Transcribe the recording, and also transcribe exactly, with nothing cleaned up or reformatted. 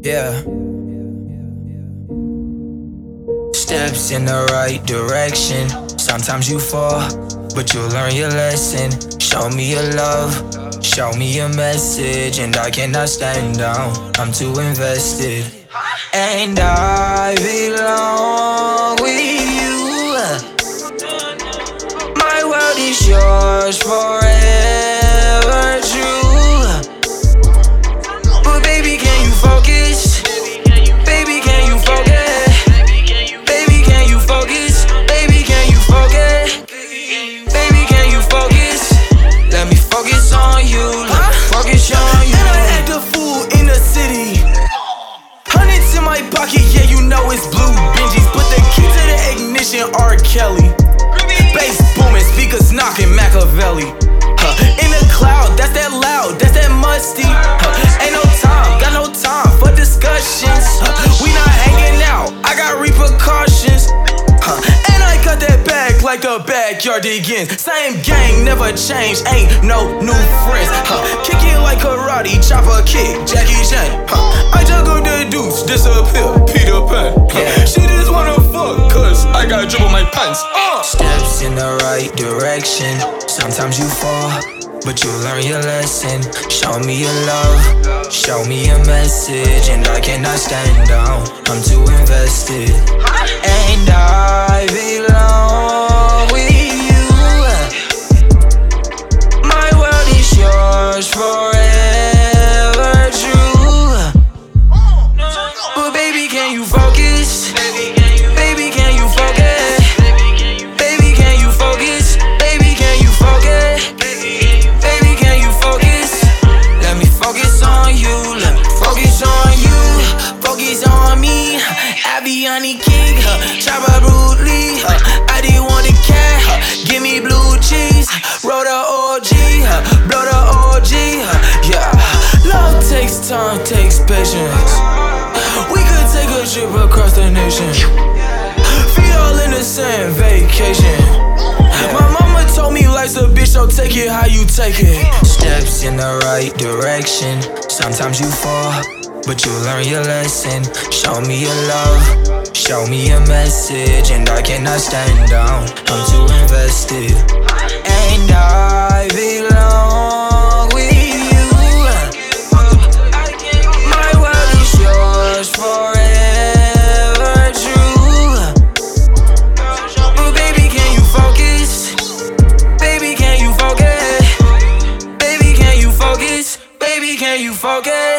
Yeah. Steps in the right direction. Sometimes you fall, but you'll learn your lesson. Show me your love, show me your message, and I cannot stand down. I'm too invested, and I belong with you. My world is yours forever true. But baby, can you focus? Baby, can you focus? Baby, can you focus? Baby, can you focus? Baby, can you focus? Let me focus on you. Let me focus on you. And I act a fool in the city. Hundreds in my pocket, yeah, you know it's blue Benjis. Put the key to the ignition, R. Kelly. Bass booming, speakers knocking, Machiavelli. Huh. In the cloud, that's that loud, that's that musty. Huh. Ain't no time, got no time for discussions. Huh. We not hanging out, I got repercussions. Huh. And I cut that bag like the backyardigans. Same gang, never change, ain't no new friends. Huh. Kick it like karate, chopper kick, Jackie Chan. Huh. I juggle the deuce, disappear, Peter Pan. Huh. Yeah. She just wanna fuck, cause I got drip on my pants. Uh. Steps in the right direction. Sometimes you fall, but you learn your lesson. Show me your love, show me your message, and I cannot stand down. I'm too invested, and I belong with you. My world is yours forever true. But baby, can you focus? Baby, can you focus? Baby, can you focus? Baby, can you focus? Baby, can you focus? Let me focus on you. Let me focus on you. Focus on me. Aviani King, huh? Chopper Brutally, huh? I didn't want a cat, huh? Give me blue cheese. Roll the O G, huh? Blow the O G, huh? Yeah. Love takes time, takes patience. We could take a trip across the nation. Feet all in the same vacation. My mama told me life's a bitch, so take it how you take it. Steps in the right direction. Sometimes you fall, but you learn your lesson. Show me your love, show me your message, and I cannot stand down. I'm too invested, and I belong with you. My world is yours forever true. But baby, can you focus? Baby, can you focus? Baby, can you focus? Baby, can you focus?